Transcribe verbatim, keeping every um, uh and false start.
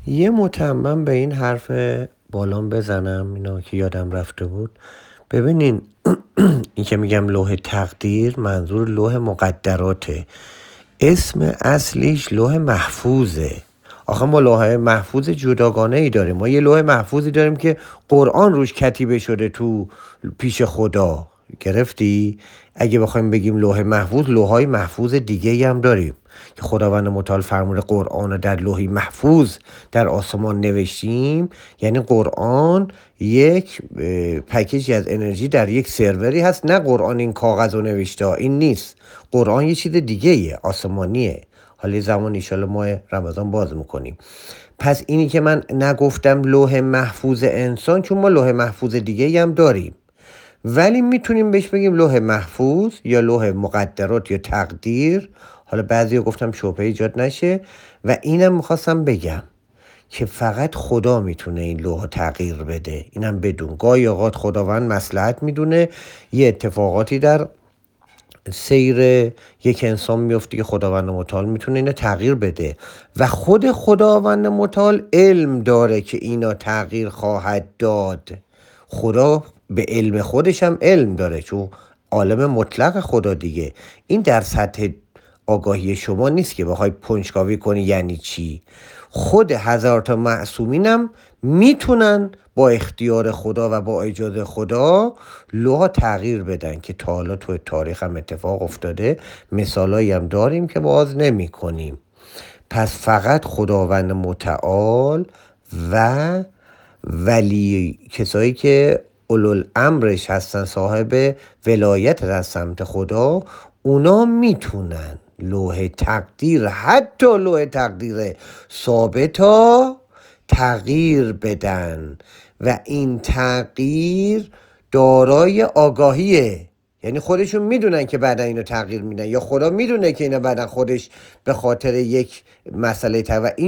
یه متمم به این حرف بالام بزنم اینا که یادم رفته بود. ببینین این که میگم لوح تقدیر منظور لوح مقدراته. اسم اصلیش لوح محفوظه. آخه ما لوح محفوظ جداگانه ای داریم. ما یه لوح محفوظی داریم که قرآن روش کتیبه شده تو پیش خدا. گرفتی؟ اگه بخوایم بگیم لوح محفوظ، لوحای محفوظ دیگه ای هم داریم که خداوند متعال فرموده قرآن رو در لوحی محفوظ در آسمان نوشتیم. یعنی قرآن یک پکیجی از انرژی در یک سروری هست، نه قرآن این کاغذ رو نوشته، این نیست. قرآن یه چیز دیگه ایه، آسمانیه. حالا زمان ایشالا ماه رمضان باز میکنیم. پس اینی که من نگفتم لوح محفوظ انسان، چون ما لوح محفوظ دیگه هم داریم، ولی میتونیم بهش بگیم لوح محفوظ یا لوح مقدرات یا تقدیر. حالا بعضی گفتم شبهه ایجاد نشه. و اینم میخواستم بگم که فقط خدا میتونه این لوح تغییر بده. اینم بدون گاهی اوقات خداوند مصلحت میدونه یه اتفاقاتی در سیر یک انسان میفته که خداوند متعال میتونه اینو تغییر بده و خود خداوند متعال علم داره که اینا تغییر خواهد داد. خدا به علم خودش هم علم داره، چون عالم مطلق خدا دیگه. این در سطح آگاهی شما نیست که بخوای پنجکاوی کنی یعنی چی. خود هزار تا معصومینم میتونن با اختیار خدا و با اجازه خدا لوح تغییر بدن که تا حالا تو تاریخ هم اتفاق افتاده. مثالایی هم داریم که باز نمی کنیم. پس فقط خداوند متعال و ولی کسایی که اولوالامرش هستن، صاحب ولایت از سمت خدا، اونا میتونن لوح تقدیر، حتی لوح تقدیر ثابتا، تغییر بدن. و این تغییر دارای آگاهیه. یعنی خودشون میدونن که بعدا اینو تغییر میدن، یا خدا میدونه که اینو بعدا خودش به خاطر یک مسئله تا و این